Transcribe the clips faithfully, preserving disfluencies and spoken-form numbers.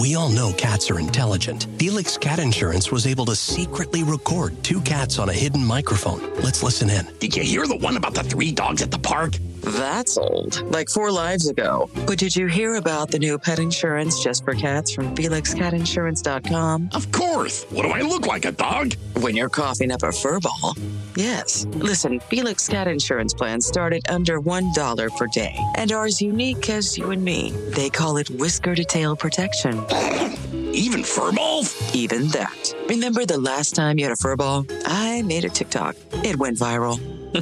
We all know cats are intelligent. Felix Cat Insurance was able to secretly record two cats on a hidden microphone. Let's listen in. Did you hear the one about the three dogs at the park? That's old, like four lives ago. But did you hear about the new pet insurance just for cats from Felix Cat Insurance dot com? Of course. What do I look like, a dog? When you're coughing up a fur ball. Yes. Listen, Felix Cat Insurance plans start at under one dollar per day and are as unique as you and me. They call it Whisker to Tail Protection. Even fur balls? Even that. Remember the last time you had a fur ball? I made a TikTok. It went viral.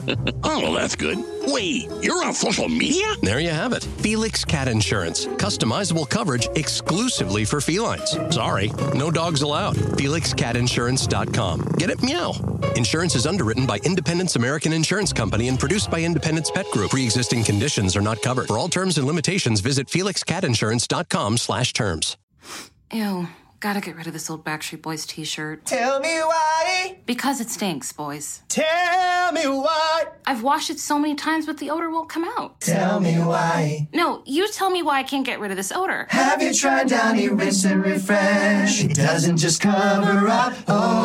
Oh, that's good. Wait, you're on social media? There you have it. Felix Cat Insurance. Customizable coverage exclusively for felines. Sorry, no dogs allowed. Felix Cat Insurance dot com. Get it? Meow. Insurance is underwritten by Independence American Insurance Company and produced by Independence Pet Group. Pre-existing conditions are not covered. For all terms and limitations, visit Felix Cat Insurance dot com slash terms. Ew. Gotta get rid of this old Backstreet Boys t-shirt. Tell me why. Because it stinks, boys. Tell me why. I've washed it so many times, but the odor won't come out. Tell me why. No, you tell me why I can't get rid of this odor. Have you tried Downy Rinse and Refresh? It doesn't just cover up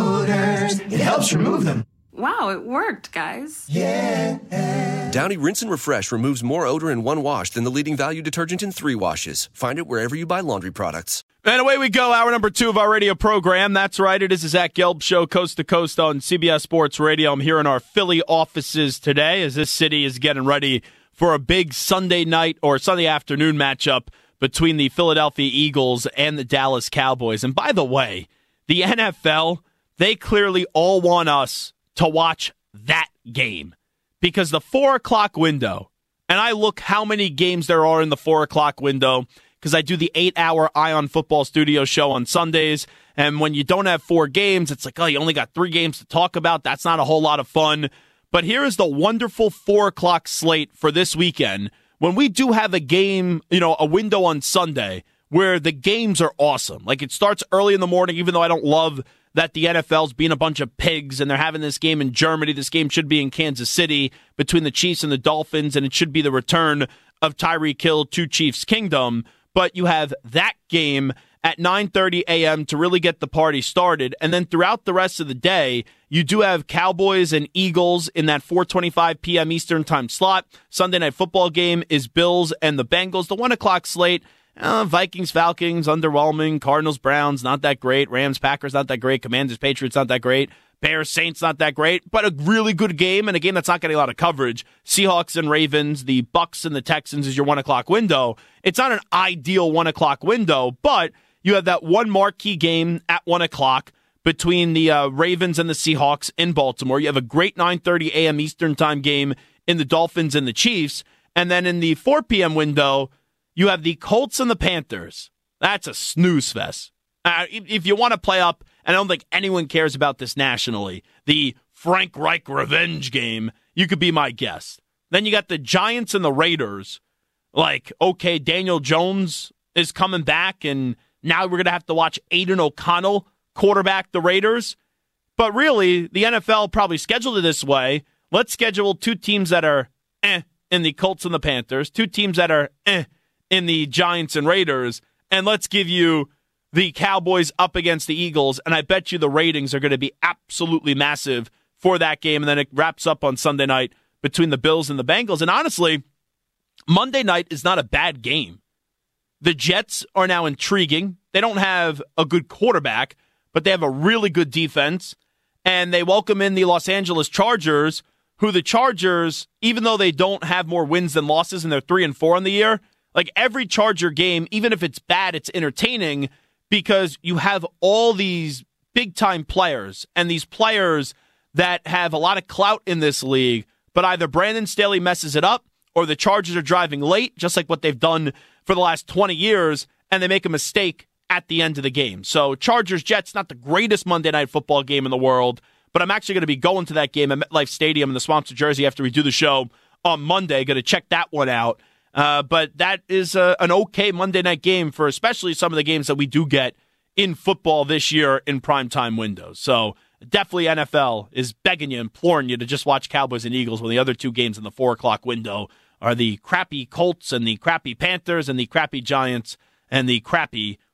odors. It helps remove them. Wow, it worked, guys. Yeah. Downy Rinse and Refresh removes more odor in one wash than the leading value detergent in three washes. Find it wherever you buy laundry products. And away we go, hour number two of our radio program. That's right, it is the Zach Gelb Show, coast to coast on C B S Sports Radio. I'm here in our Philly offices today as this city is getting ready for a big Sunday night or Sunday afternoon matchup between the Philadelphia Eagles and the Dallas Cowboys. And by the way, the N F L, they clearly all want us to watch that game because the four o'clock window, and I look how many games there are in the four o'clock window because I do the eight-hour Ion Football Studio show on Sundays, and when you don't have four games, it's like, oh, you only got three games to talk about. That's not a whole lot of fun. But here is the wonderful four o'clock slate for this weekend when we do have a game, you know, a window on Sunday where the games are awesome. Like, it starts early in the morning, even though I don't love that the N F L's being a bunch of pigs and they're having this game in Germany. This game should be in Kansas City between the Chiefs and the Dolphins, and it should be the return of Tyreek Hill to Chiefs Kingdom. But you have that game at nine thirty a.m. to really get the party started. And then throughout the rest of the day, you do have Cowboys and Eagles in that four twenty-five p.m. Eastern time slot. Sunday Night Football game is Bills and the Bengals. The one o'clock slate, uh, Vikings, Falcons, underwhelming. Cardinals, Browns, not that great. Rams, Packers, not that great. Commanders, Patriots, not that great. Bears, Saints, not that great, but a really good game, and a game that's not getting a lot of coverage. Seahawks and Ravens, the Bucks and the Texans is your one o'clock window. It's not an ideal one o'clock window, but you have that one marquee game at one o'clock between the uh, Ravens and the Seahawks in Baltimore. You have a great nine thirty a.m. Eastern time game in the Dolphins and the Chiefs, and then in the four p.m. window, you have the Colts and the Panthers. That's a snooze fest. Uh, if you want to play up, and I don't think anyone cares about this nationally, the Frank Reich revenge game, you could be my guest. Then you got the Giants and the Raiders. Like, okay, Daniel Jones is coming back, and now we're going to have to watch Aiden O'Connell quarterback the Raiders. But really, the N F L probably scheduled it this way. Let's schedule two teams that are eh in the Colts and the Panthers, two teams that are eh in the Giants and Raiders, and let's give you the Cowboys up against the Eagles, and I bet you the ratings are going to be absolutely massive for that game, and then it wraps up on Sunday night between the Bills and the Bengals. And honestly, Monday night is not a bad game. The Jets are now intriguing. They don't have a good quarterback, but they have a really good defense, and they welcome in the Los Angeles Chargers, who the Chargers, even though they don't have more wins than losses and they're three and four on the year, like every Charger game, even if it's bad, it's entertaining, because you have all these big-time players and these players that have a lot of clout in this league, but either Brandon Staley messes it up or the Chargers are driving late, just like what they've done for the last twenty years, and they make a mistake at the end of the game. So Chargers-Jets, not the greatest Monday Night Football game in the world, but I'm actually going to be going to that game at MetLife Stadium in the Swamps of Jersey after we do the show on Monday. Going to check that one out. Uh, but that is a, an okay Monday night game for especially some of the games that we do get in football this year in primetime windows. So definitely N F L is begging you, imploring you to just watch Cowboys and Eagles when the other two games in the four o'clock window are the crappy Colts and the crappy Panthers and the crappy Giants and the crappy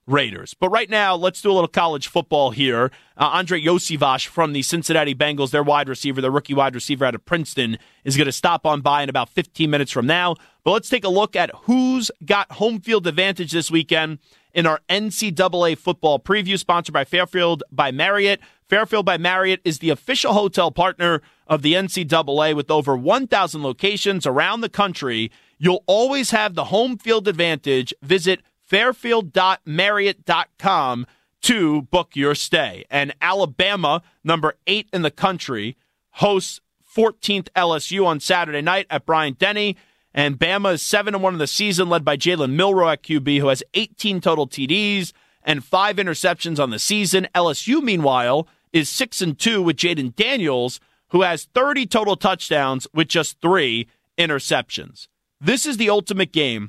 Raiders. But right now, let's do a little college football here. Uh, Andre Iosivas from the Cincinnati Bengals, their wide receiver, their rookie wide receiver out of Princeton, is going to stop on by in about fifteen minutes from now. But let's take a look at who's got home field advantage this weekend in our N C double A football preview, sponsored by Fairfield by Marriott. Fairfield by Marriott is the official hotel partner of the N C double A with over one thousand locations around the country. You'll always have the home field advantage. Visit fairfield dot marriott dot com to book your stay. And Alabama, number eight in the country, hosts fourteenth L S U on Saturday night at Bryant-Denny. And Bama is seven and one in the season, led by Jalen Milroe at Q B, who has eighteen total T Ds and five interceptions on the season. L S U, meanwhile, is six and two with Jaden Daniels, who has thirty total touchdowns with just three interceptions. This is the ultimate game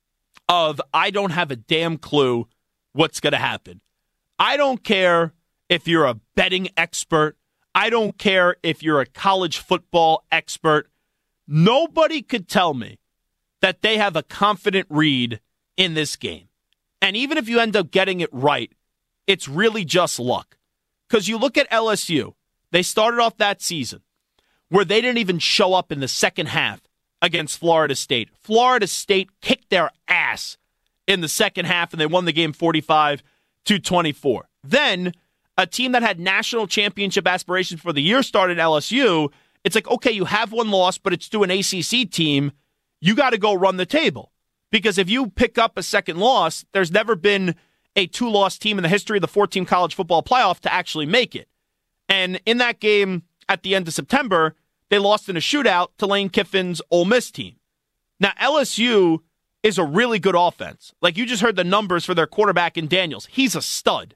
of I don't have a damn clue what's going to happen. I don't care if you're a betting expert. I don't care if you're a college football expert. Nobody could tell me that they have a confident read in this game. And even if you end up getting it right, it's really just luck. Because you look at L S U, they started off that season where they didn't even show up in the second half against Florida State. Florida State kicked their ass in the second half, and they won the game forty-five to twenty-four. Then, a team that had national championship aspirations for the year started L S U. It's like, okay, you have one loss, but it's to an A C C team. You got to go run the table. Because if you pick up a second loss, there's never been a two-loss team in the history of the four-team college football playoff to actually make it. And in that game at the end of September, they lost in a shootout to Lane Kiffin's Ole Miss team. Now, L S U is a really good offense. Like, you just heard the numbers for their quarterback in Daniels. He's a stud.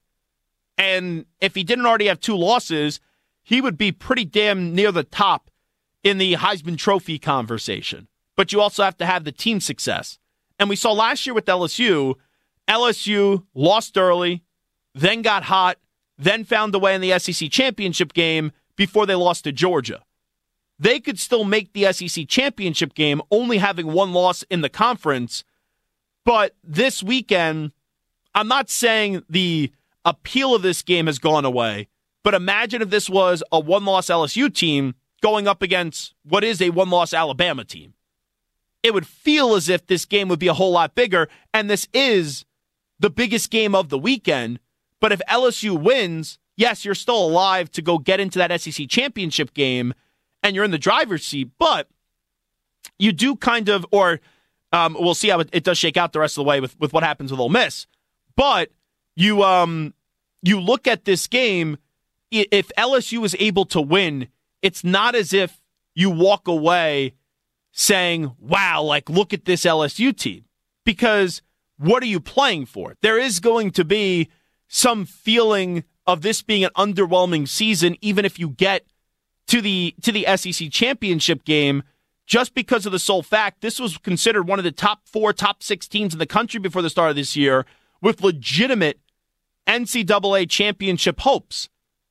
And if he didn't already have two losses, he would be pretty damn near the top in the Heisman Trophy conversation. But you also have to have the team success. And we saw last year with L S U, L S U lost early, then got hot, then found a way in the S E C championship game before they lost to Georgia. They could still make the S E C championship game, only having one loss in the conference. But this weekend, I'm not saying the appeal of this game has gone away, but imagine if this was a one-loss L S U team going up against what is a one-loss Alabama team. It would feel as if this game would be a whole lot bigger, and this is the biggest game of the weekend. But if L S U wins, yes, you're still alive to go get into that S E C championship game, and you're in the driver's seat, but you do kind of, or um, we'll see how it, it does shake out the rest of the way with, with what happens with Ole Miss. But you um you look at this game, if L S U is able to win, it's not as if you walk away saying, wow, like, look at this L S U team. Because what are you playing for? There is going to be some feeling of this being an underwhelming season, even if you get to the to the S E C championship game, just because of the sole fact this was considered one of the top four, top six teams in the country before the start of this year with legitimate N C double A championship hopes.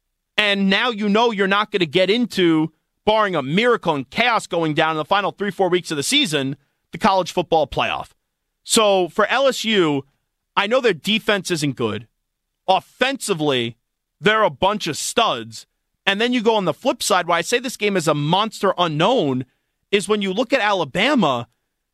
And now you know you're not going to get into, barring a miracle and chaos going down in the final three, four weeks of the season, the college football playoff. So for L S U, I know their defense isn't good. Offensively, they're a bunch of studs. And then you go on the flip side, why I say this game is a monster unknown, is when you look at Alabama,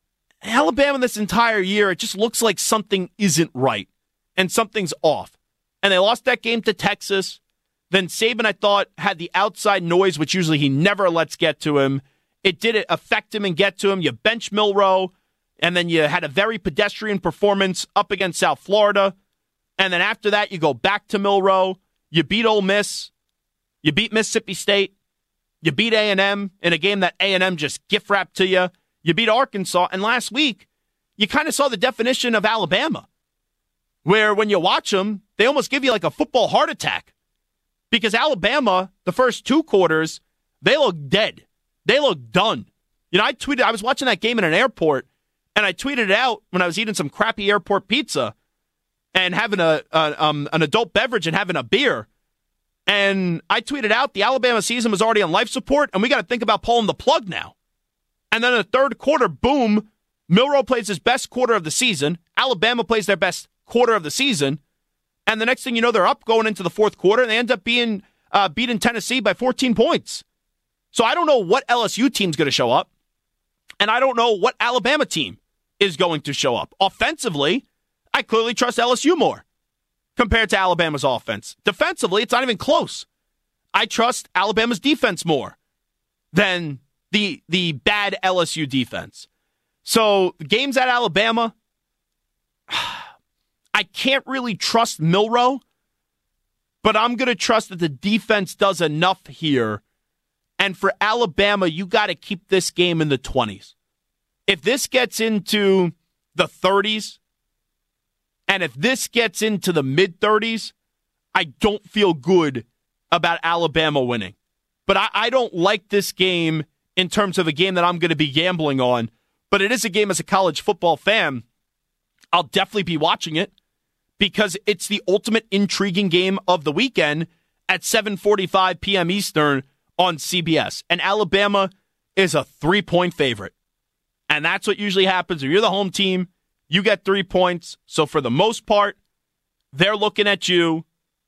Alabama this entire year, it just looks like something isn't right and something's off. And they lost that game to Texas. Then Saban, I thought, had the outside noise, which usually he never lets get to him. It did affect him and get to him. You bench Milroe, and then you had a very pedestrian performance up against South Florida. And then after that, you go back to Milroe. You beat Ole Miss. You beat Mississippi State. You beat A and M in a game that A and M just gift-wrapped to you. You beat Arkansas. And last week, you kind of saw the definition of Alabama, where when you watch them, they almost give you like a football heart attack. Because Alabama, the first two quarters, they look dead. They look done. You know, I tweeted, I was watching that game in an airport, and I tweeted it out when I was eating some crappy airport pizza and having a, a um, an adult beverage and having a beer. And I tweeted out the Alabama season was already on life support, and we got to think about pulling the plug now. And then in the third quarter, boom, Milroe plays his best quarter of the season. Alabama plays their best quarter of the season. And the next thing you know, they're up going into the fourth quarter, and they end up being uh, beating Tennessee by fourteen points. So I don't know what L S U team's going to show up, and I don't know what Alabama team is going to show up. Offensively, I clearly trust L S U more compared to Alabama's offense. Defensively, it's not even close. I trust Alabama's defense more than the the bad L S U defense. So games at Alabama, I can't really trust Milroe, but I'm going to trust that the defense does enough here. And for Alabama, you got to keep this game in the twenties. If this gets into the thirties, and if this gets into the mid-thirties, I don't feel good about Alabama winning. But I, I don't like this game in terms of a game that I'm going to be gambling on. But it is a game as a college football fan. I'll definitely be watching it because it's the ultimate intriguing game of the weekend at seven forty-five p.m. Eastern on C B S. And Alabama is a three-point favorite. And that's what usually happens. If you're the home team, you get three points. So for the most part, they're looking at you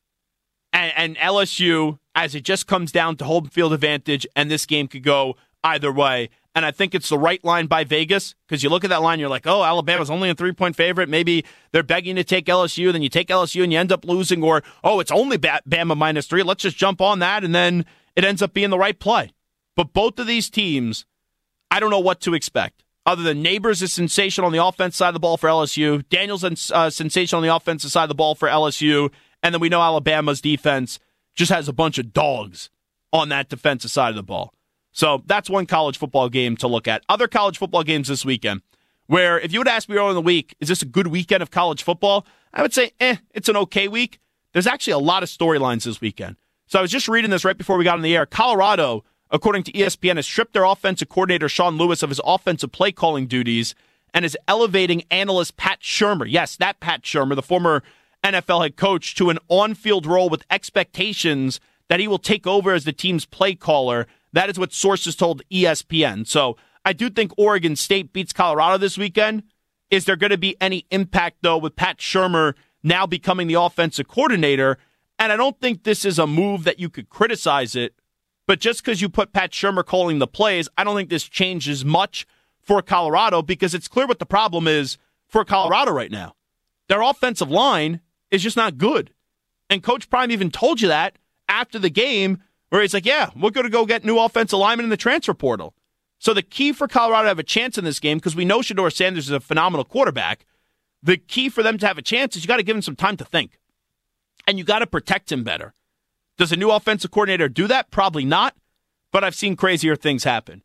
and, and L S U as it just comes down to home field advantage, and this game could go either way. And I think it's the right line by Vegas, because you look at that line, you're like, oh, Alabama's only a three-point favorite. Maybe they're begging to take L S U, then you take L S U and you end up losing, or, oh, it's only Bama minus three. Let's just jump on that, and then it ends up being the right play. But both of these teams, I don't know what to expect. Other than Neighbors is sensational on the offense side of the ball for L S U. Daniels is uh, sensational on the offensive side of the ball for L S U. And then we know Alabama's defense just has a bunch of dogs on that defensive side of the ball. So that's one college football game to look at. Other college football games this weekend, where if you would ask me earlier in the week, is this a good weekend of college football? I would say, eh, it's an okay week. There's actually a lot of storylines this weekend. So I was just reading this right before we got on the air. Colorado, according to E S P N, has stripped their offensive coordinator, Sean Lewis, of his offensive play calling duties and is elevating analyst Pat Shurmur. Yes, that Pat Shurmur, the former N F L head coach, to an on-field role with expectations that he will take over as the team's play caller. That is what sources told E S P N. So I do think Oregon State beats Colorado this weekend. Is there going to be any impact, though, with Pat Shurmur now becoming the offensive coordinator? And I don't think this is a move that you could criticize it. But just because you put Pat Shurmur calling the plays, I don't think this changes much for Colorado, because it's clear what the problem is for Colorado right now. Their offensive line is just not good. And Coach Prime even told you that after the game, where he's like, yeah, we're going to go get new offensive linemen in the transfer portal. So the key for Colorado to have a chance in this game, because we know Shedeur Sanders is a phenomenal quarterback, the key for them to have a chance is you got to give him some time to think. And you got to protect him better. Does a new offensive coordinator do that? Probably not, but I've seen crazier things happen.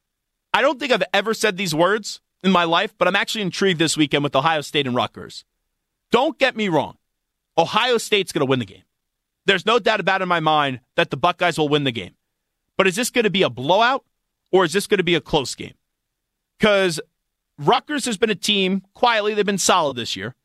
I don't think I've ever said these words in my life, but I'm actually intrigued this weekend with Ohio State and Rutgers. Don't get me wrong. Ohio State's going to win the game. There's no doubt about it in my mind that the Buckeyes will win the game. But is this going to be a blowout, or is this going to be a close game? Because Rutgers has been a team, quietly, they've been solid this year.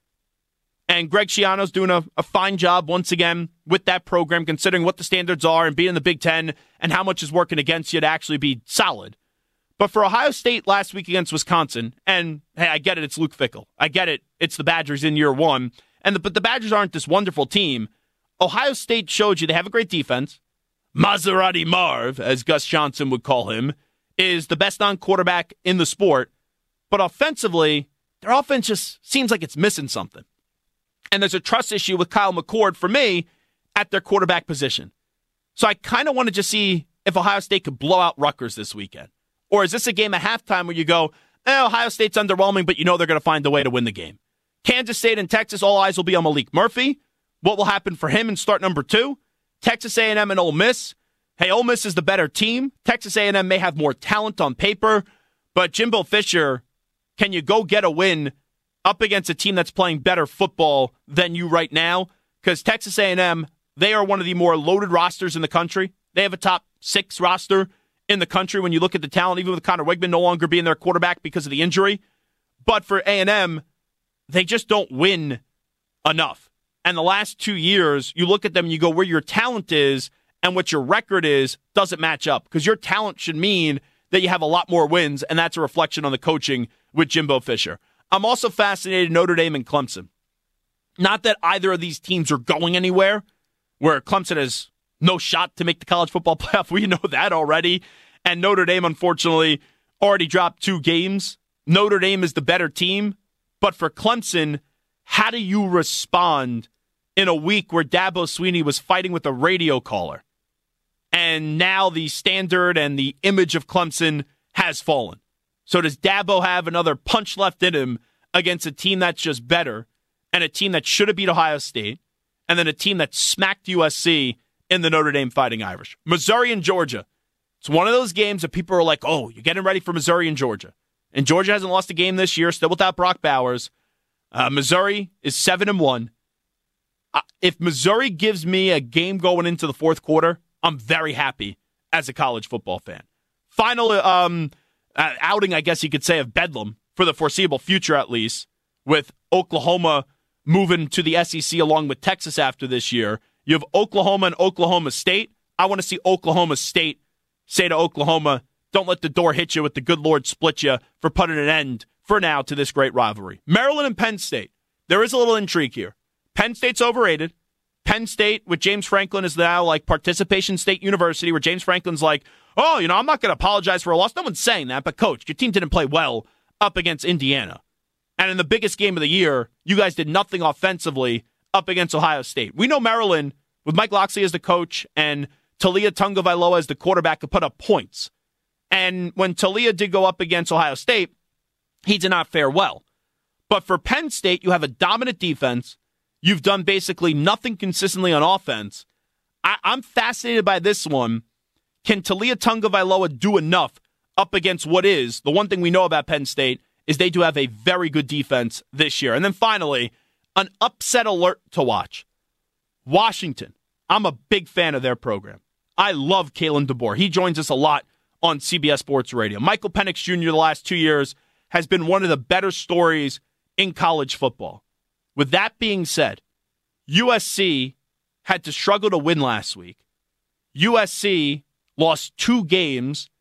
And Greg Schiano's doing a, a fine job once again with that program, considering what the standards are and being in the Big Ten and how much is working against you to actually be solid. But for Ohio State last week against Wisconsin, and hey, I get it, it's Luke Fickell. I get it, it's the Badgers in year one. And the, but the Badgers aren't this wonderful team. Ohio State showed you they have a great defense. Maserati Marv, as Gus Johnson would call him, is the best non-quarterback in the sport. But offensively, their offense just seems like it's missing something. And there's a trust issue with Kyle McCord, for me, at their quarterback position. So I kind of want to just see if Ohio State could blow out Rutgers this weekend. Or is this a game at halftime where you go, eh, Ohio State's underwhelming, but you know they're going to find a way to win the game? Kansas State and Texas, all eyes will be on Malik Murphy. What will happen for him in start number two? Texas A and M and Ole Miss. Hey, Ole Miss is the better team. Texas A and M may have more talent on paper, but Jimbo Fisher, can you go get a win up against a team that's playing better football than you right now? Because Texas A and M, they are one of the more loaded rosters in the country. They have a top six roster in the country when you look at the talent, even with Connor Wigman no longer being their quarterback because of the injury. But for A and M, they just don't win enough. And the last two years, you look at them and you go, where your talent is and what your record is doesn't match up, because your talent should mean that you have a lot more wins, and that's a reflection on the coaching with Jimbo Fisher. I'm also fascinated Notre Dame and Clemson. Not that either of these teams are going anywhere, where Clemson has no shot to make the college football playoff. We know that already. And Notre Dame, unfortunately, already dropped two games. Notre Dame is the better team. But for Clemson, how do you respond in a week where Dabo Swinney was fighting with a radio caller? And now the standard and the image of Clemson has fallen. So does Dabo have another punch left in him against a team that's just better, and a team that should have beat Ohio State, and then a team that smacked U S C in the Notre Dame Fighting Irish? Missouri and Georgia. It's one of those games that people are like, oh, you're getting ready for Missouri and Georgia. And Georgia hasn't lost a game this year, still without Brock Bowers. Uh, Missouri is seven and one. Uh, if Missouri gives me a game going into the fourth quarter, I'm very happy as a college football fan. Final um, uh, outing, I guess you could say, of Bedlam for the foreseeable future, at least, with Oklahoma moving to the S E C along with Texas after this year. You have Oklahoma and Oklahoma State. I want to see Oklahoma State say to Oklahoma, don't let the door hit you with the good Lord split you for putting an end, for now, to this great rivalry. Maryland and Penn State. There is a little intrigue here. Penn State's overrated. Penn State with James Franklin is now like Participation State University, where James Franklin's like, oh, you know, I'm not going to apologize for a loss. No one's saying that, but coach, your team didn't play well up against Indiana. And in the biggest game of the year, you guys did nothing offensively up against Ohio State. We know Maryland, with Mike Locksley as the coach and Talia Tungavailoa as the quarterback, could put up points. And when Talia did go up against Ohio State, he did not fare well. But for Penn State, you have a dominant defense. You've done basically nothing consistently on offense. I- I'm fascinated by this one. Can Talia Tungavailoa do enough up against what is, the one thing we know about Penn State, is they do have a very good defense this year. And then finally, an upset alert to watch. Washington. I'm a big fan of their program. I love Kalen DeBoer. He joins us a lot on C B S Sports Radio. Michael Penix Junior the last two years has been one of the better stories in college football. With that being said, U S C had to struggle to win last week. U S C lost two games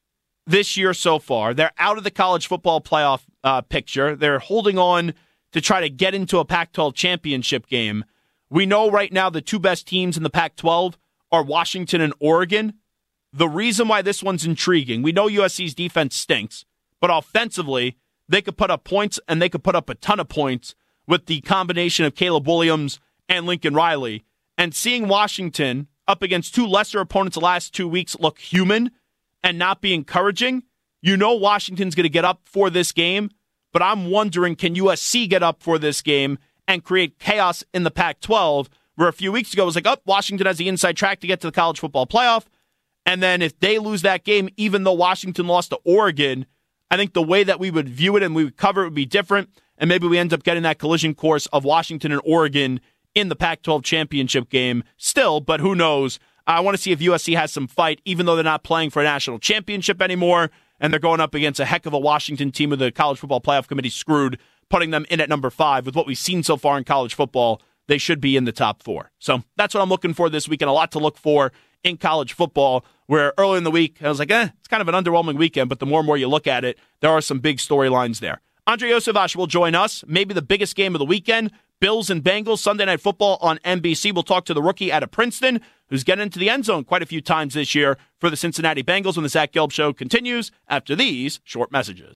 this year so far. They're out of the college football playoff uh, picture. They're holding on to try to get into a Pac twelve championship game. We know right now the two best teams in the Pac twelve are Washington and Oregon. The reason why this one's intriguing, we know U S C's defense stinks, but offensively, they could put up points, and they could put up a ton of points with the combination of Caleb Williams and Lincoln Riley. And seeing Washington up against two lesser opponents the last two weeks look human and not be encouraging, you know Washington's going to get up for this game, but I'm wondering, can U S C get up for this game and create chaos in the Pac twelve, where a few weeks ago it was like, oh, Washington has the inside track to get to the college football playoff. And then if they lose that game, even though Washington lost to Oregon, I think the way that we would view it and we would cover it would be different. And maybe we end up getting that collision course of Washington and Oregon in the Pac twelve championship game still, but who knows? I want to see if U S C has some fight, even though they're not playing for a national championship anymore, and they're going up against a heck of a Washington team with the College Football Playoff Committee screwed, putting them in at number five. With what we've seen so far in college football, they should be in the top four. So that's what I'm looking for this weekend. A lot to look for in college football, where early in the week, I was like, eh, it's kind of an underwhelming weekend, but the more and more you look at it, there are some big storylines there. Andrei Iosivas will join us, maybe the biggest game of the weekend, Bills and Bengals, Sunday Night Football on N B C. We'll talk to the rookie out of Princeton, who's getting into the end zone quite a few times this year for the Cincinnati Bengals, when the Zach Gelb Show continues after these short messages.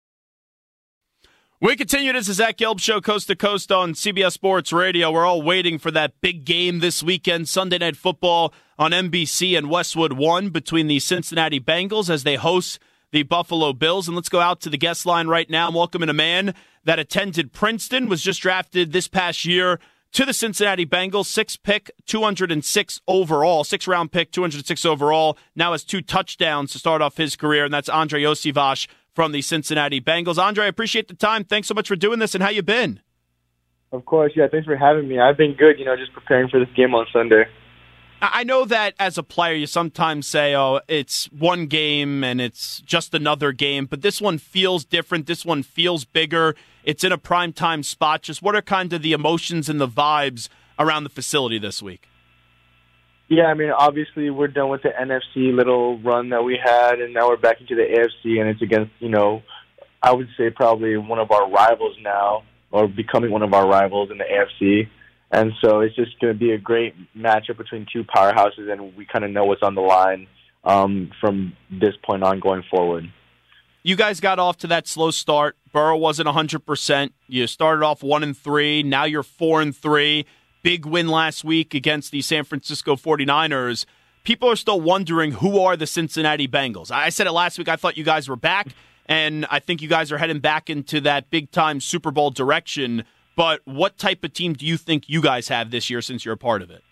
We continue. This is Zach Gelb Show, coast to coast on C B S Sports Radio. We're all waiting for that big game this weekend, Sunday Night Football on N B C and Westwood One, between the Cincinnati Bengals as they host the Buffalo Bills. And let's go out to the guest line right now. I'm welcoming a man that attended Princeton, was just drafted this past year to the Cincinnati Bengals, six pick, two hundred six overall, six round pick, two hundred six overall, now has two touchdowns to start off his career, and that's Andrei Iosivas from the Cincinnati Bengals. Andrei, I appreciate the time. Thanks so much for doing this, and how you been? Of course, yeah, thanks for having me. I've been good, you know, just preparing for this game on Sunday. I know that as a player, you sometimes say, oh, it's one game and it's just another game, but this one feels different. This one feels bigger. It's in a primetime spot. Just what are kind of the emotions and the vibes around the facility this week? Yeah, I mean, obviously we're done with the N F C little run that we had, and now we're back into the A F C, and it's against, you know, I would say probably one of our rivals now. or becoming one of our rivals in the A F C. And so it's just going to be a great matchup between two powerhouses, and we kind of know what's on the line um, from this point on going forward. You guys got off to that slow start. Burrow wasn't one hundred percent. You started off one and three. Now you're four and three. Big win last week against the San Francisco forty-niners. People are still wondering, who are the Cincinnati Bengals? I said it last week. I thought you guys were back, and I think you guys are heading back into that big-time Super Bowl direction. But what type of team do you think you guys have this year since you're a part of it?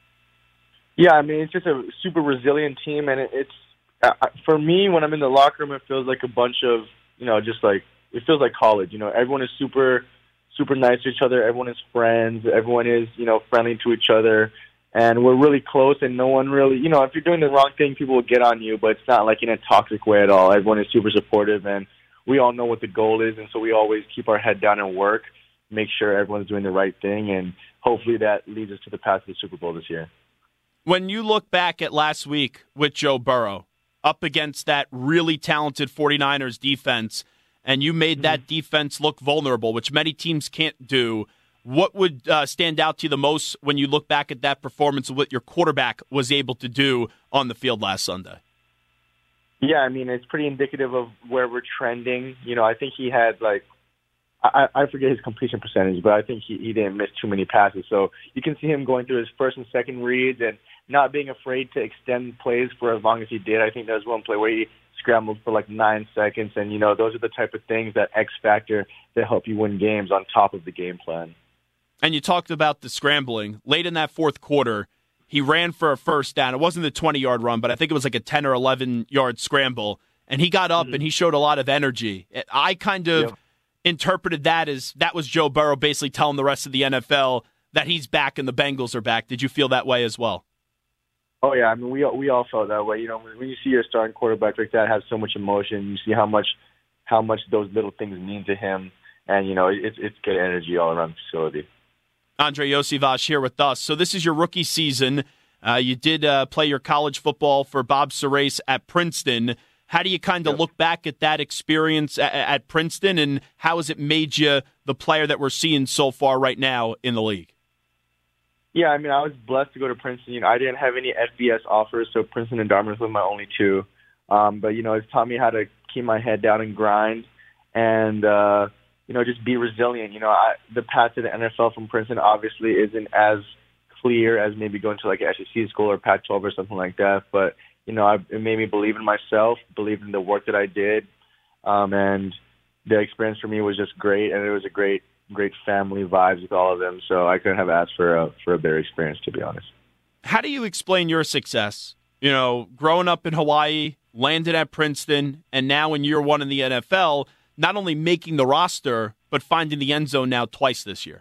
Yeah, I mean, it's just a super resilient team, and it, it's uh, for me, when I'm in the locker room, it feels like a bunch of, you know, just like, it feels like college. You know, everyone is super, super nice to each other. Everyone is friends. Everyone is, you know, friendly to each other. And we're really close, and no one really, you know, if you're doing the wrong thing, people will get on you, but it's not like in a toxic way at all. Everyone is super supportive, and we all know what the goal is, and so we always keep our head down and work, make sure everyone's doing the right thing, and hopefully that leads us to the path to the Super Bowl this year. When you look back at last week with Joe Burrow up against that really talented forty-niners defense, and you made that defense look vulnerable, which many teams can't do, what would uh, stand out to you the most when you look back at that performance and what your quarterback was able to do on the field last Sunday? Yeah, I mean, it's pretty indicative of where we're trending. You know, I think he had, like, I, I forget his completion percentage, but I think he, he didn't miss too many passes. So you can see him going through his first and second reads and not being afraid to extend plays for as long as he did. I think there was one play where he scrambled for like nine seconds, and, you know, those are the type of things that X factor that help you win games on top of the game plan. And you talked about the scrambling. Late in that fourth quarter, he ran for a first down. It wasn't a twenty-yard run, but I think it was like a ten or eleven-yard scramble. And he got up mm-hmm. and he showed a lot of energy. I kind of yep. interpreted that as that was Joe Burrow basically telling the rest of the N F L that he's back and the Bengals are back. Did you feel that way as well? Oh, yeah. I mean, we we all felt that way. You know, when you see your starting quarterback like that have so much emotion, you see how much how much those little things mean to him. And, you know, it's, it's good energy all around the facility. Andrei Iosivas here with us. So this is your rookie season. Uh, you did uh, play your college football for Bob Surace at Princeton. How do you kind of yep. look back at that experience at, at Princeton, and how has it made you the player that we're seeing so far right now in the league? Yeah, I mean, I was blessed to go to Princeton. You know, I didn't have any F B S offers, so Princeton and Dartmouth were my only two. Um, but, you know, it's taught me how to keep my head down and grind and, uh, you know, just be resilient. You know, I, the path to the N F L from Princeton obviously isn't as clear as maybe going to like an S E C school or Pac twelve or something like that. But, you know, I, it made me believe in myself, believe in the work that I did. Um, and the experience for me was just great. And it was a great, great family vibes with all of them. So I couldn't have asked for a, for a better experience, to be honest. How do you explain your success? You know, growing up in Hawaii, landed at Princeton, and now in year one in the N F L, not only making the roster, but finding the end zone now twice this year.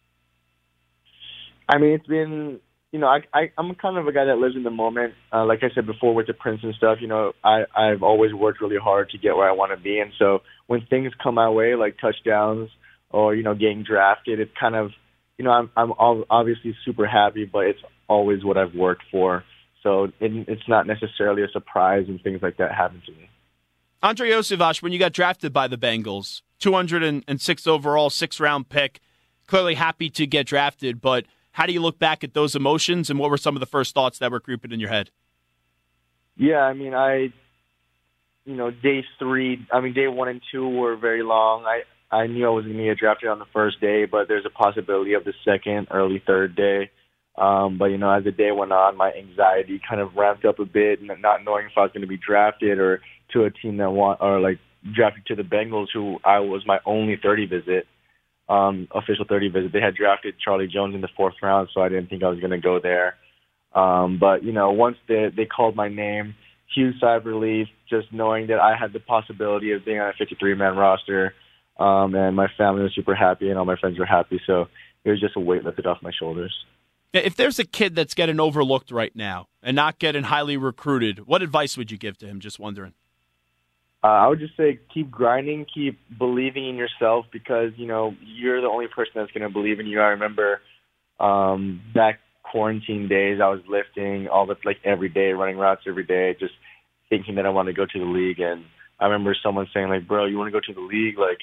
I mean, it's been, you know, I, I, I'm kind of a guy that lives in the moment. Uh, like I said before with the Princeton stuff, you know, I, I've always worked really hard to get where I want to be. And so when things come my way, like touchdowns or, you know, getting drafted, it's kind of, you know, I'm, I'm obviously super happy, but it's always what I've worked for. So it, it's not necessarily a surprise and things like that happen to me. Andrei Iosivas, when you got drafted by the Bengals, two hundred six overall, six-round pick, clearly happy to get drafted, but how do you look back at those emotions, and what were some of the first thoughts that were creeping in your head? Yeah, I mean, I, you know, day three, I mean, day one and two were very long. I, I knew I was going to get drafted on the first day, but there's a possibility of the second, early third day. Um, but, you know, as the day went on, my anxiety kind of ramped up a bit, not knowing if I was going to be drafted or to a team that want, or like drafted to the Bengals, who I was my only thirty visit, um, official thirty visit. They had drafted Charlie Jones in the fourth round, so I didn't think I was going to go there. Um, but, you know, once they, they called my name, huge sigh of relief, just knowing that I had the possibility of being on a fifty-three man roster. Um, and my family was super happy and all my friends were happy. So it was just a weight lifted off my shoulders. If there's a kid that's getting overlooked right now and not getting highly recruited, what advice would you give to him? Just wondering. Uh, I would just say keep grinding, keep believing in yourself, because, you know, you're the only person that's going to believe in you. I remember um, back quarantine days, I was lifting all the, like every day, running routes every day, just thinking that I wanted to go to the league. And I remember someone saying, like, bro, you want to go to the league? Like,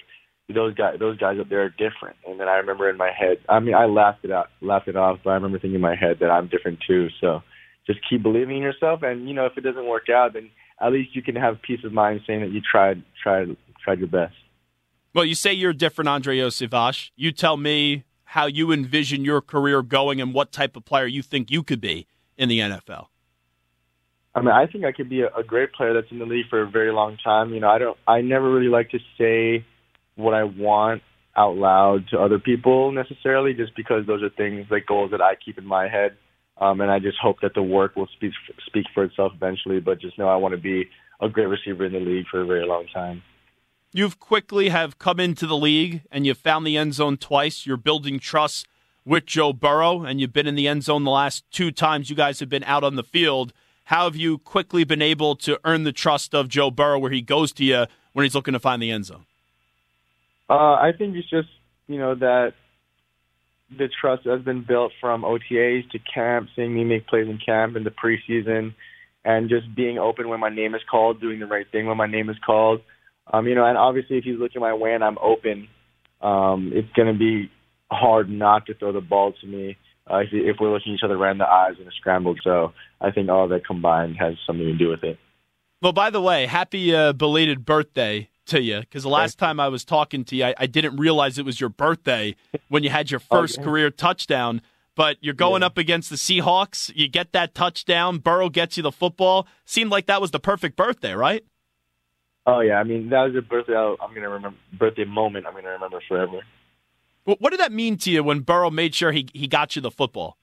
those guys, those guys up there are different. And then I remember in my head, I mean, I laughed it out, laughed it off, but I remember thinking in my head that I'm different too. So just keep believing in yourself. And, you know, if it doesn't work out, then at least you can have peace of mind saying that you tried, tried, tried your best. Well, you say you're different, Andrei Iosivas. You tell me how you envision your career going and what type of player you think you could be in the N F L. I mean, I think I could be a, a great player that's in the league for a very long time. You know, I don't, I never really like to say what I want out loud to other people necessarily, just because those are things like goals that I keep in my head. Um, and I just hope that the work will speak, speak for itself eventually. But just know I want to be a great receiver in the league for a very long time. You've quickly have come into the league and you've found the end zone twice. You're building trust with Joe Burrow, and you've been in the end zone the last two times you guys have been out on the field. How have you quickly been able to earn the trust of Joe Burrow where he goes to you when he's looking to find the end zone? Uh, I think it's just, you know, that the trust has been built from O T As to camp, seeing me make plays in camp in the preseason, and just being open when my name is called, doing the right thing when my name is called. Um, you know, and obviously if he's looking my way and I'm open, um, it's going to be hard not to throw the ball to me uh, if, if we're looking each other right in the eyes in a scramble. So I think all of that combined has something to do with it. Well, by the way, happy uh, belated birthday to you, because the last time I was talking to you, I, I didn't realize it was your birthday when you had your first okay. career touchdown. But you're going yeah. up against the Seahawks. You get that touchdown. Burrow gets you the football. Seemed like that was the perfect birthday, right? Oh, yeah. I mean, that was a birthday I'm going to remember, birthday moment I'm going to remember forever. Well, what did that mean to you when Burrow made sure he, he got you the football?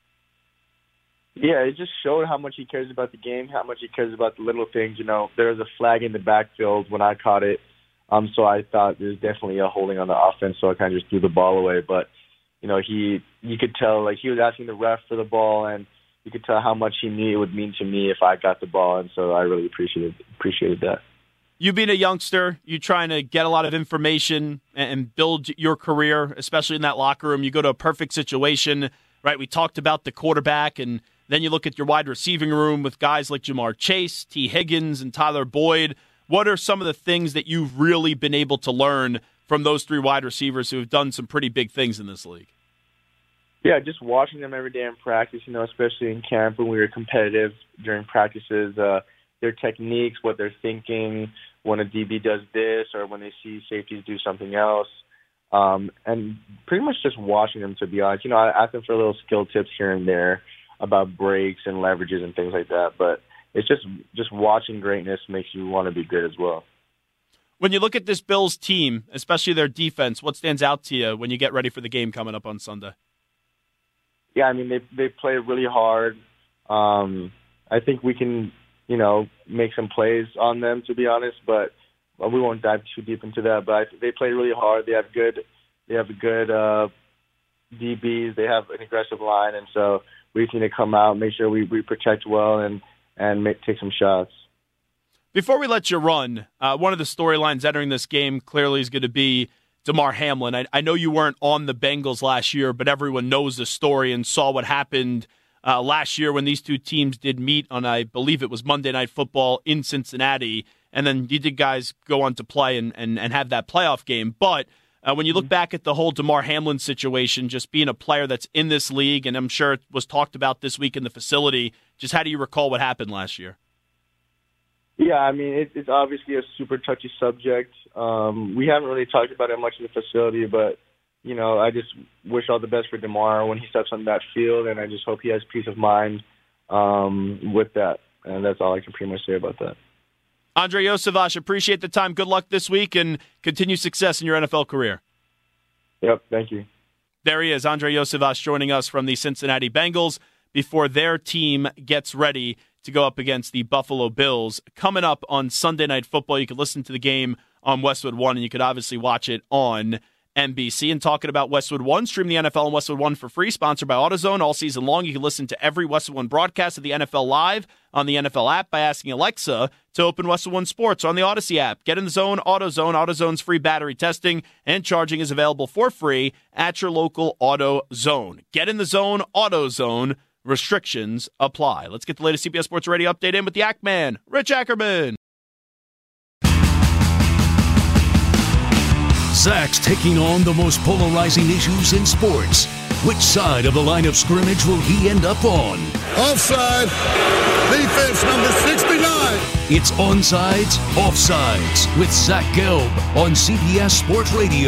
Yeah, it just showed how much he cares about the game, how much he cares about the little things. You know, there was a flag in the backfield when I caught it. Um, so I thought there's definitely a holding on the offense, so I kind of just threw the ball away. But, you know, he you could tell, like, he was asking the ref for the ball, and you could tell how much he knew it would mean to me if I got the ball, and so I really appreciated appreciated that. You being a youngster, you trying to get a lot of information and build your career, especially in that locker room. You go to a perfect situation, right? We talked about the quarterback, and then you look at your wide receiving room with guys like Jamar Chase, T. Higgins, and Tyler Boyd. What are some of the things that you've really been able to learn from those three wide receivers who have done some pretty big things in this league? Yeah, just watching them every day in practice, you know, especially in camp when we were competitive during practices, uh, their techniques, what they're thinking when a D B does this or when they see safeties do something else. Um, and pretty much just watching them, to be honest. You know, I ask them for little skill tips here and there about breaks and leverages and things like that. But it's just just watching greatness makes you want to be good as well. When you look at this Bills team, especially their defense, what stands out to you when you get ready for the game coming up on Sunday? Yeah, I mean, they they play really hard. Um, I think we can, you know, make some plays on them, to be honest, but well, we won't dive too deep into that. But I, they play really hard. They have good, they have good uh, D Bs. They have an aggressive line, and so we just need to come out, make sure we, we protect well, and and make, take some shots. Before we let you run, uh, one of the storylines entering this game clearly is going to be Damar Hamlin. I, I know you weren't on the Bengals last year, but everyone knows the story and saw what happened uh, last year when these two teams did meet on, I believe it was Monday Night Football in Cincinnati, and then you did guys go on to play and, and, and have that playoff game. But uh, when you look back at the whole Damar Hamlin situation, just being a player that's in this league, and I'm sure it was talked about this week in the facility, just how do you recall what happened last year? Yeah, I mean, it, it's obviously a super touchy subject. Um, we haven't really talked about it much in the facility, but, you know, I just wish all the best for Damar when he steps on that field, and I just hope he has peace of mind um, with that. And that's all I can pretty much say about that. Andrei Iosivas, appreciate the time. Good luck this week, and continue success in your N F L career. Yep, thank you. There he is, Andrei Iosivas, joining us from the Cincinnati Bengals before their team gets ready to go up against the Buffalo Bills. Coming up on Sunday Night Football, you can listen to the game on Westwood One, and you could obviously watch it on N B C. And talking about Westwood One, stream the N F L on Westwood One for free, sponsored by AutoZone. All season long, you can listen to every Westwood One broadcast of the N F L live on the N F L app by asking Alexa to open Westwood One Sports on the Odyssey app. Get in the zone, AutoZone. AutoZone's free battery testing and charging is available for free at your local AutoZone. Get in the zone, AutoZone. Restrictions apply. Let's get the latest C B S Sports Radio update in with the Ackman, Rich Ackerman. Zach's taking on the most polarizing issues in sports. Which side of the line of scrimmage will he end up on? Offside. Defense number sixty-nine. It's Onsides, Offsides with Zach Gelb on C B S Sports Radio.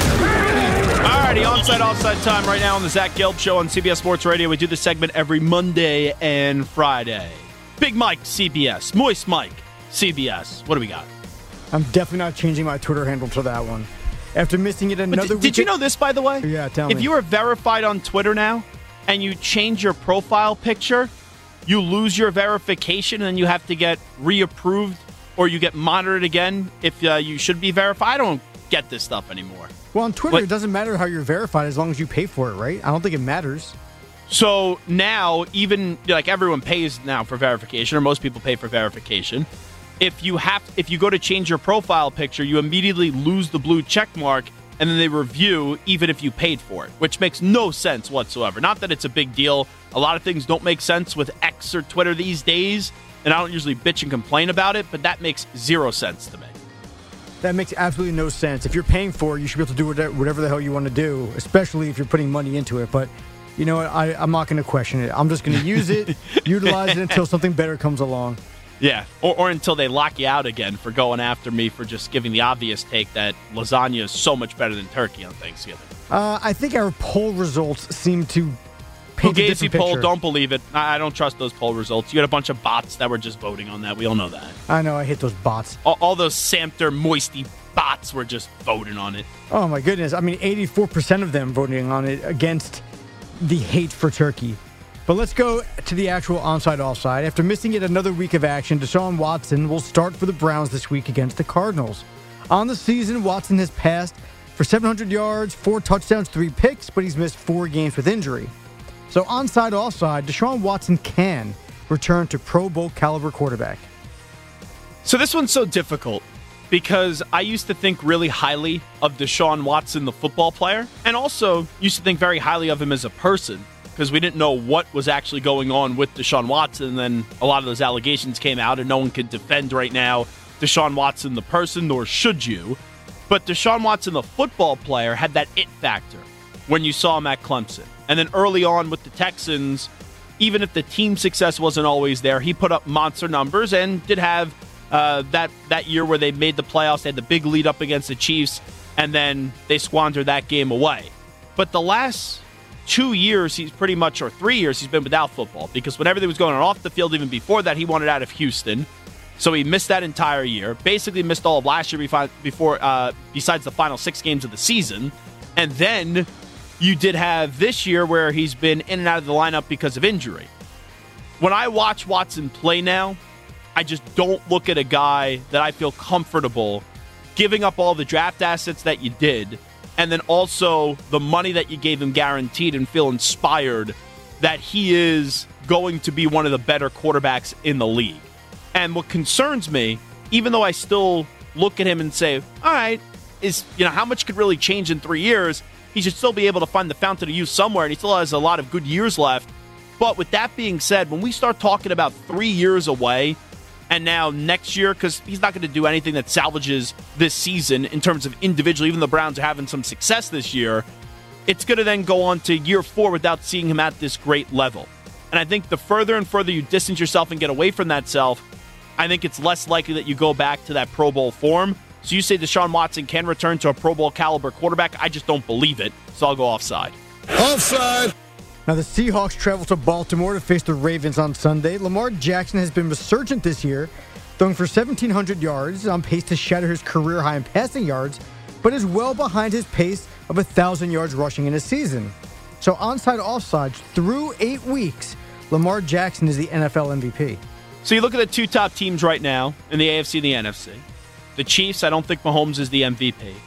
Alrighty, onside, offside time right now on the Zach Gelb Show on C B S Sports Radio. We do this segment every Monday and Friday. Big Mike, C B S. Moist Mike, C B S. What do we got? I'm definitely not changing my Twitter handle to that one. After missing it another did, week. Did you know this, by the way? Yeah, tell if me. If you are verified on Twitter now and you change your profile picture, you lose your verification and then you have to get reapproved or you get monitored again if uh, you should be verified. I don't get this stuff anymore. Well, on Twitter, What? it doesn't matter how you're verified as long as you pay for it, right? I don't think it matters. So now, even like everyone pays now for verification, or most people pay for verification. If you have, if you go to change your profile picture, you immediately lose the blue check mark, and then they review even if you paid for it, which makes no sense whatsoever. Not that it's a big deal. A lot of things don't make sense with X or Twitter these days, and I don't usually bitch and complain about it, but that makes zero sense to me. That makes absolutely no sense. If you're paying for it, you should be able to do whatever, whatever the hell you want to do, especially if you're putting money into it. But you know what? I, I'm not going to question it. I'm just going to use it, utilize it until something better comes along. Yeah, or, or until they lock you out again for going after me for just giving the obvious take that lasagna is so much better than turkey on Thanksgiving. Uh, I think our poll results seem to paint a Fugazi different poll, picture. don't believe it. I I don't trust those poll results. You had a bunch of bots that were just voting on that. We all know that. I know, I hate those bots. All, all those Samter Moisty bots were just voting on it. Oh, my goodness. I mean, eighty-four percent of them voting on it against the hate for turkey. But let's go to the actual onside-offside. After missing yet another week of action, Deshaun Watson will start for the Browns this week against the Cardinals. On the season, Watson has passed for seven hundred yards, four touchdowns, three picks, but he's missed four games with injury. So onside-offside, Deshaun Watson can return to Pro Bowl caliber quarterback. So this one's so difficult because I used to think really highly of Deshaun Watson, the football player, and also used to think very highly of him as a person, because we didn't know what was actually going on with Deshaun Watson. And then a lot of those allegations came out, and no one can defend right now Deshaun Watson, the person, nor should you. But Deshaun Watson, the football player, had that it factor when you saw him at Clemson. And then early on with the Texans, even if the team success wasn't always there, he put up monster numbers and did have uh, that, that year where they made the playoffs. They had the big lead up against the Chiefs, and then they squandered that game away. But the last two years, he's pretty much, or three years, he's been without football, because when everything was going on off the field, even before that, he wanted out of Houston. So he missed that entire year, basically missed all of last year before, uh, besides the final six games of the season. And then you did have this year where he's been in and out of the lineup because of injury. When I watch Watson play now, I just don't look at a guy that I feel comfortable giving up all the draft assets that you did, and then also the money that you gave him guaranteed, and feel inspired that he is going to be one of the better quarterbacks in the league. And what concerns me, even though I still look at him and say, all right, is, you know, how much could really change in three years? He should still be able to find the fountain of youth somewhere, and he still has a lot of good years left. But with that being said, when we start talking about three years away, and now next year, because he's not going to do anything that salvages this season in terms of individual, even the Browns are having some success this year, it's going to then go on to year four without seeing him at this great level. And I think the further and further you distance yourself and get away from that self, I think it's less likely that you go back to that Pro Bowl form. So you say Deshaun Watson can return to a Pro Bowl caliber quarterback. I just don't believe it, so I'll go offside. Offside. Now, the Seahawks travel to Baltimore to face the Ravens on Sunday. Lamar Jackson has been resurgent this year, throwing for seventeen hundred yards, on pace to shatter his career high in passing yards, but is well behind his pace of one thousand yards rushing in a season. So onside offside, through eight weeks, Lamar Jackson is the N F L M V P. So you look at the two top teams right now in the A F C and the N F C. The Chiefs, I don't think Mahomes is the M V P.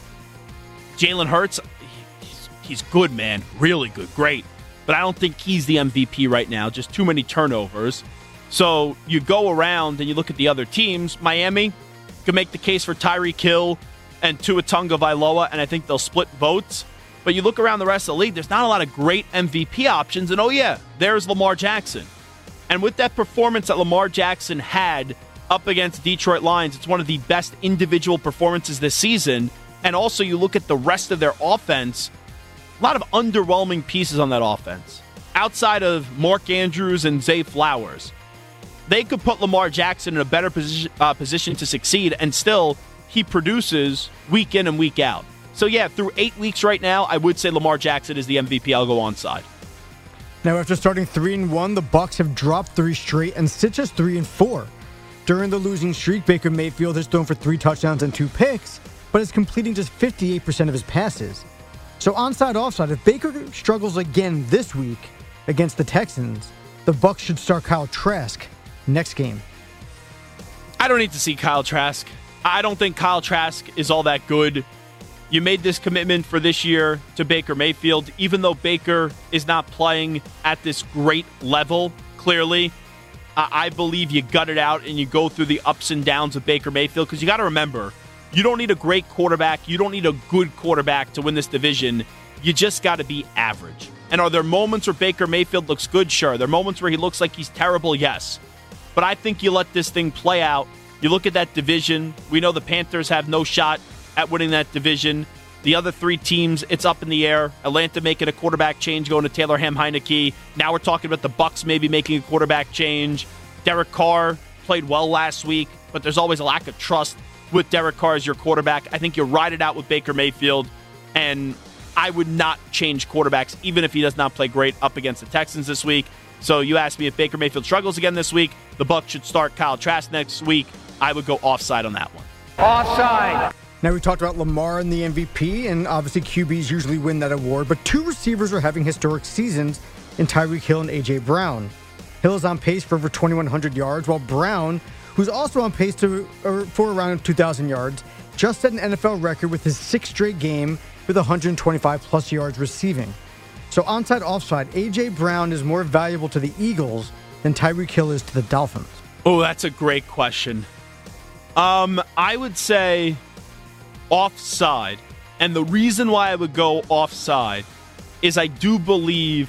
Jalen Hurts, he's, he's good, man. Really good. Great. But I don't think he's the M V P right now. Just too many turnovers. So you go around and you look at the other teams. Miami can make the case for Tyreek Hill and Tua Tagovailoa, and I think they'll split votes. But you look around the rest of the league, there's not a lot of great M V P options. And oh yeah, there's Lamar Jackson. And with that performance that Lamar Jackson had up against Detroit Lions, it's one of the best individual performances this season. And also, you look at the rest of their offense, a lot of underwhelming pieces on that offense. Outside of Mark Andrews and Zay Flowers, they could put Lamar Jackson in a better position, uh, position to succeed, and still he produces week in and week out. So, yeah, through eight weeks right now, I would say Lamar Jackson is the M V P. I'll go onside. Now, after starting three and one, the Bucs have dropped three straight and sit just three and four. During the losing streak, Baker Mayfield has thrown for three touchdowns and two picks, but is completing just fifty-eight percent of his passes. So onside, offside, if Baker struggles again this week against the Texans, the Bucs should start Kyle Trask next game. I don't need to see Kyle Trask. I don't think Kyle Trask is all that good. You made this commitment for this year to Baker Mayfield, even though Baker is not playing at this great level, clearly. I believe you gut it out and you go through the ups and downs of Baker Mayfield, because you got to remember, you don't need a great quarterback. You don't need a good quarterback to win this division. You just got to be average. And are there moments where Baker Mayfield looks good? Sure. Are there moments where he looks like he's terrible? Yes. But I think you let this thing play out. You look at that division. We know the Panthers have no shot at winning that division. The other three teams, it's up in the air. Atlanta making a quarterback change, going to Taylor Ham-Heineke. Now we're talking about the Bucs maybe making a quarterback change. Derek Carr played well last week, but there's always a lack of trust with Derek Carr as your quarterback. I think you ride it out with Baker Mayfield, and I would not change quarterbacks, even if he does not play great up against the Texans this week. So you asked me if Baker Mayfield struggles again this week. The Bucs should start Kyle Trask next week. I would go offside on that one. Offside. Now, we talked about Lamar and the M V P, and obviously Q Bs usually win that award, but two receivers are having historic seasons in Tyreek Hill and A J. Brown. Hill is on pace for over twenty-one hundred yards, while Brown, who's also on pace to, or for around two thousand yards, just set an N F L record with his sixth straight game with one hundred twenty-five plus yards receiving. So onside, offside, A J. Brown is more valuable to the Eagles than Tyreek Hill is to the Dolphins. Oh, that's a great question. Um, I would say offside. And the reason why I would go offside is I do believe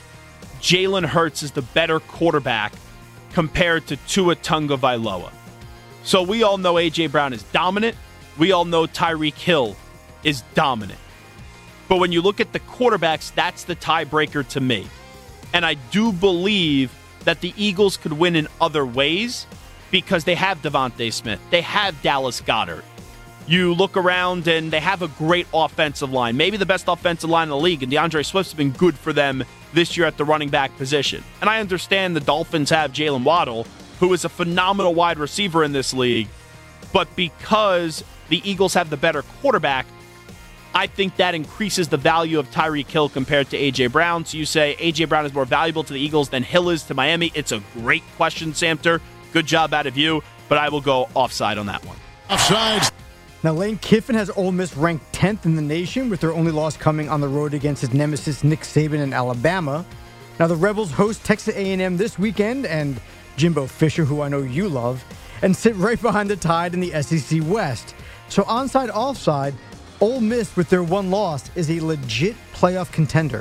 Jalen Hurts is the better quarterback compared to Tua Tagovailoa. So we all know A J. Brown is dominant. We all know Tyreek Hill is dominant. But when you look at the quarterbacks, that's the tiebreaker to me. And I do believe that the Eagles could win in other ways because they have Devontae Smith. They have Dallas Goedert. You look around and they have a great offensive line, maybe the best offensive line in the league, and DeAndre Swift's been good for them this year at the running back position. And I understand the Dolphins have Jalen Waddle, who is a phenomenal wide receiver in this league, but because the Eagles have the better quarterback, I think that increases the value of Tyreek Hill compared to A J. Brown. So you say A J. Brown is more valuable to the Eagles than Hill is to Miami. It's a great question, Samter. Good job out of you, but I will go offside on that one. Offside. Now, Lane Kiffin has Ole Miss ranked tenth in the nation, with their only loss coming on the road against his nemesis Nick Saban in Alabama. Now, the Rebels host Texas A and M this weekend, and Jimbo Fisher, who I know you love, and sit right behind the Tide in the S E C West. So onside, offside, Ole Miss, with their one loss, is a legit playoff contender.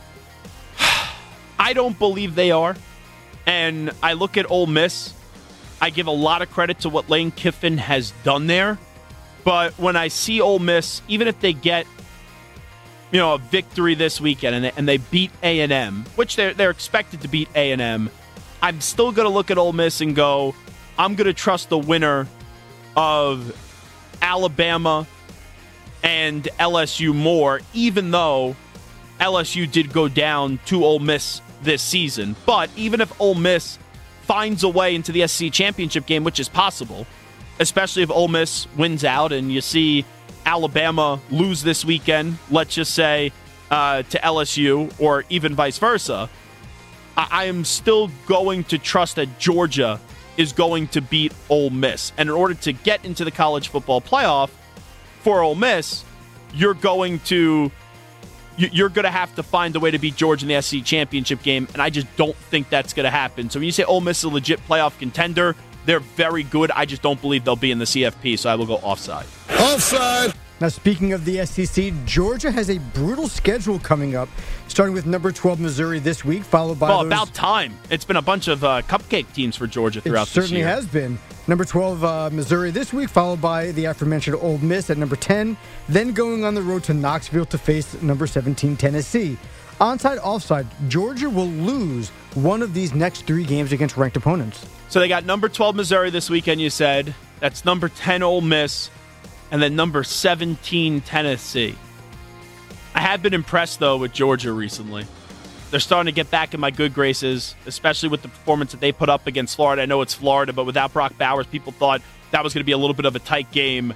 I don't believe they are. And I look at Ole Miss, I give a lot of credit to what Lane Kiffin has done there. But when I see Ole Miss, even if they get, you know, a victory this weekend and they, and they beat A and M, which they're, they're expected to beat A and M, I'm still going to look at Ole Miss and go, I'm going to trust the winner of Alabama and L S U more, even though L S U did go down to Ole Miss this season. But even if Ole Miss finds a way into the S E C championship game, which is possible, especially if Ole Miss wins out and you see Alabama lose this weekend, let's just say, uh, to L S U or even vice versa, I-, I am still going to trust that Georgia is going to beat Ole Miss. And in order to get into the college football playoff for Ole Miss, you're going to you're going to have to find a way to beat Georgia in the S E C championship game, and I just don't think that's going to happen. So when you say Ole Miss is a legit playoff contender, they're very good. I just don't believe they'll be in the C F P, so I will go offside. Offside. Now, speaking of the S E C, Georgia has a brutal schedule coming up, starting with number twelve Missouri this week, followed by Well, those... about time. It's been a bunch of uh, cupcake teams for Georgia throughout this year. It certainly year. has been. Number twelve, uh, Missouri this week, followed by the aforementioned Ole Miss at number ten. Then going on the road to Knoxville to face number seventeen, Tennessee. Onside, offside, Georgia will lose one of these next three games against ranked opponents. So they got number twelve Missouri this weekend, you said. That's number ten Ole Miss, and then number seventeen Tennessee. I have been impressed, though, with Georgia recently. They're starting to get back in my good graces, especially with the performance that they put up against Florida. I know it's Florida, but without Brock Bowers, people thought that was going to be a little bit of a tight game.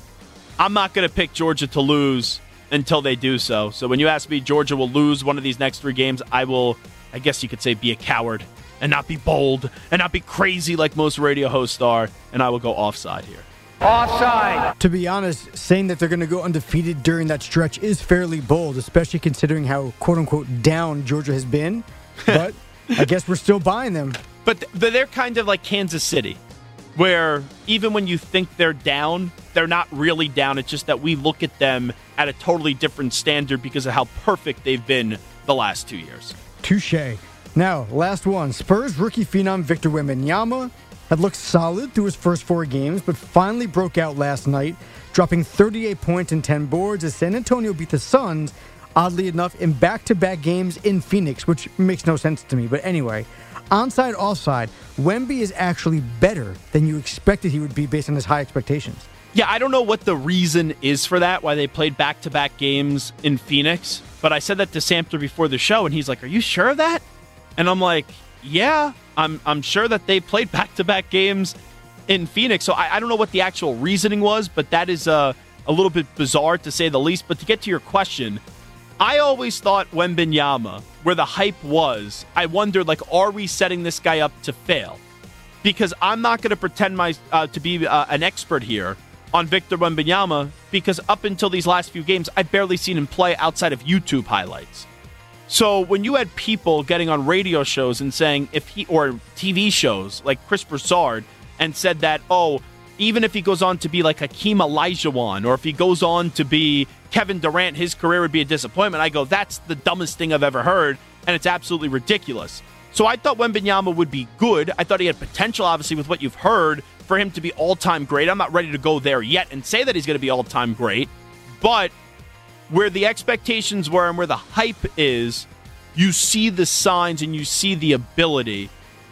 I'm not going to pick Georgia to lose until they do so. So when you ask me, Georgia will lose one of these next three games, I will, I guess you could say, be a coward and not be bold and not be crazy like most radio hosts are, and I will go offside here. Offside. To be honest, saying that they're going to go undefeated during that stretch is fairly bold, especially considering how quote-unquote down Georgia has been. But I guess we're still buying them. But they're kind of like Kansas City, where even when you think they're down, they're not really down. It's just that we look at them at a totally different standard because of how perfect they've been the last two years. Touche. Now, last one. Spurs rookie phenom Victor Wembanyama had looked solid through his first four games, but finally broke out last night, dropping thirty-eight points and ten boards as San Antonio beat the Suns, oddly enough, in back-to-back games in Phoenix, which makes no sense to me. But anyway, onside, offside, Wemby is actually better than you expected he would be based on his high expectations. Yeah, I don't know what the reason is for that, why they played back-to-back games in Phoenix, but I said that to Samter before the show, and he's like, are you sure of that? And I'm like, yeah, I'm I'm sure that they played back-to-back games in Phoenix, so I, I don't know what the actual reasoning was, but that is uh, a little bit bizarre to say the least. But to get to your question, I always thought Wembanyama, where the hype was, I wondered, like, are we setting this guy up to fail? Because I'm not going to pretend my uh, to be uh, an expert here on Victor Wembanyama, because up until these last few games, I've barely seen him play outside of YouTube highlights. So when you had people getting on radio shows and saying if he, or T V shows like Chris Broussard, and said that, oh, even if he goes on to be like Hakeem Olajuwon, or if he goes on to be Kevin Durant, his career would be a disappointment. I go, that's the dumbest thing I've ever heard, and it's absolutely ridiculous. So I thought Wembanyama would be good. I thought he had potential, obviously, with what you've heard, for him to be all-time great. I'm not ready to go there yet and say that he's going to be all-time great, but where the expectations were and where the hype is, you see the signs and you see the ability.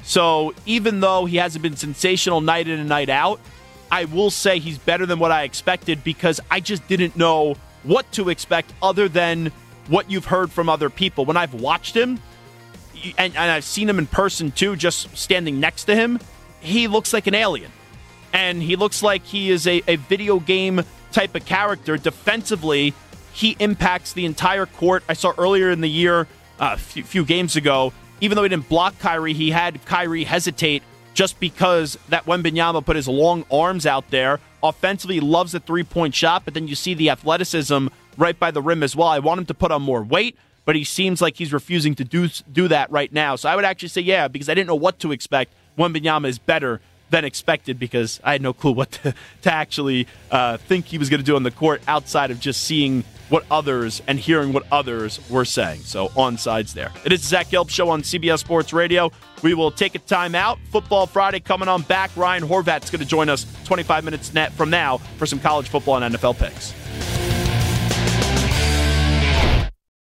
So even though he hasn't been sensational night in and night out, I will say he's better than what I expected, because I just didn't know what to expect other than what you've heard from other people. When I've watched him, and, and I've seen him in person too, just standing next to him, he looks like an alien. And he looks like he is a, a video game type of character. Defensively, he impacts the entire court. I saw earlier in the year, uh, a few, few games ago, even though he didn't block Kyrie, he had Kyrie hesitate just because that Wembanyama put his long arms out there. Offensively, he loves the three-point shot, but then you see the athleticism right by the rim as well. I want him to put on more weight, but he seems like he's refusing to do do that right now. So I would actually say, yeah, because I didn't know what to expect. Wembanyama is better than expected, because I had no clue what to, to actually uh, think he was going to do on the court outside of just seeing what others and hearing what others were saying. So on sides there. It is the Zach Gelb Show on C B S Sports Radio. We will take a timeout. Football Friday coming on back. Ryan Horvat's going to join us twenty-five minutes net from now for some college football and N F L picks.